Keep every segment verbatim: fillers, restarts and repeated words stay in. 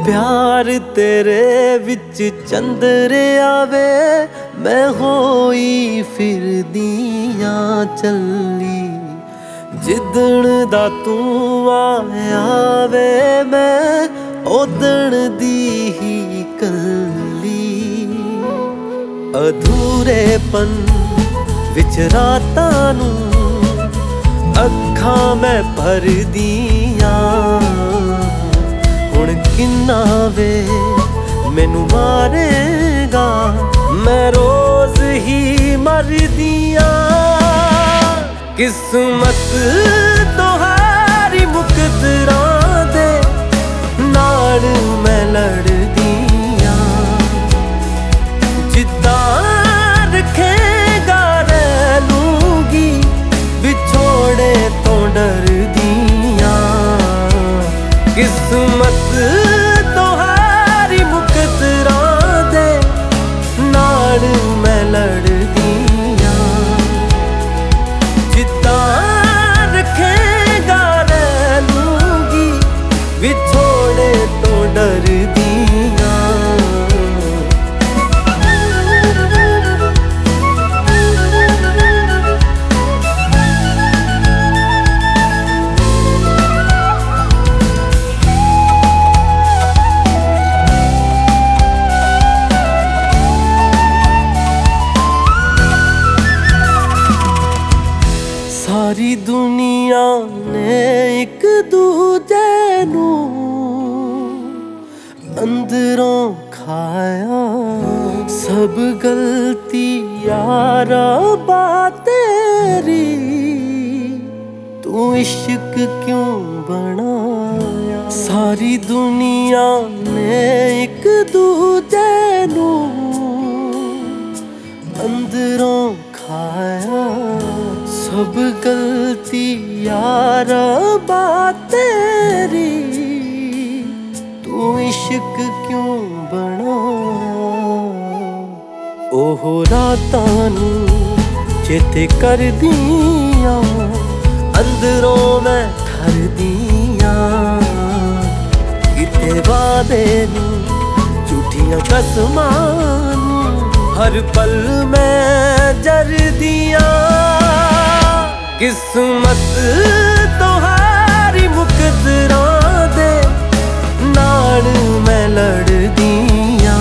प्यार तेरे विच चंद्रिया वे मैं होई फिरदियां चली जिदण दा तू आया वे मैं ओदण दी ही कली अधूरेपन विच रातां नूं अखां मैं भरदियां हुण किन्ना वे मैनू मारेगा मैं रोज ही मरदियां किस्मत तोहारी मुकद्दरां दे नाल मैं लड़दियां जिद्दां रखेगा रह लूंगी विछोड़े तो डरदियां किस्मत तोहारी मुकद्दरां दे नाल मैं लड़दियां जिद्दां रखेगा रह लूंगी विछोड़े तो डरदियां सारी दुनिया ने एक दूजे नू अंदरों खाया सब गलती यारा बात तेरी तू इश्क क्यों बनाया सारी दुनिया ने एक दूजे नू अंदरों खाया सब गलती यारा बात तेरी तू इश्क क्यों बनाया ओहो रातां नू चेते कर दियां अंदरों मैं ठर दियां किते वादे नू झूठियां कसमां नू हर पल मैं जरदियां किस्मत तोहारी मुकद्दरां दे नाल मैं लड़दियां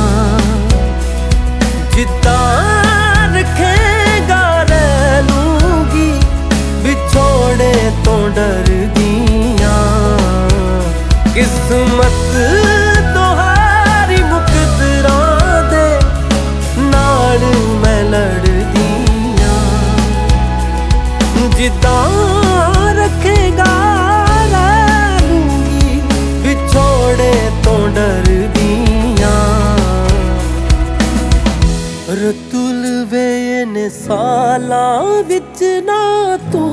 जिद्दां रखेगा रह लूंगी विछोड़े तो डरदियां किस्मत तोहारी मुकद्दरां दे नाल मैं लड़दियां जिद्दां रखेगा रह लूंगी विछोड़े तो डरदियां रतुल वे ने सालां विच ना तू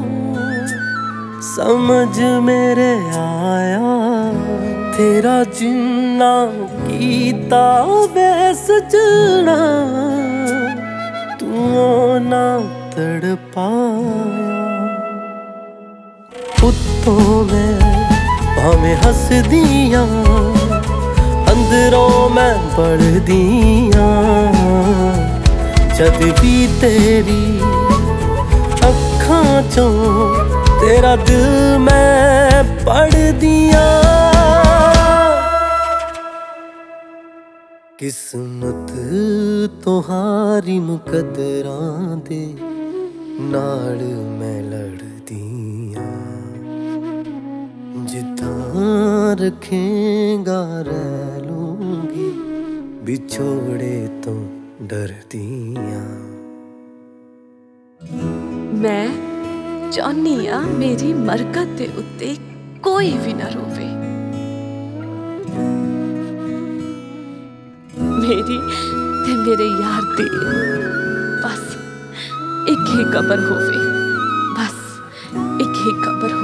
समझ मेरे आया तेरा जिन्ना कीता वे सजना तू ना तड़पाया उत्तों मैं भावें हसदियां अंदरों मैं बढ़दियां जद भी तेरी अखां चों तेरा दिल मैं पढ़दियां किस्मत तोहारी मुकद्दरां दे नाल मैं लड़दियां जिद्दां रखेगा रह लूंगी विछोड़े तो डरदियां मैं चाहनी आ मेरी मरकत दे उत्ते कोई भी ना रोवे मेरी ते मेरे यार दी बस एक ही कबर होवे बस एक ही कबर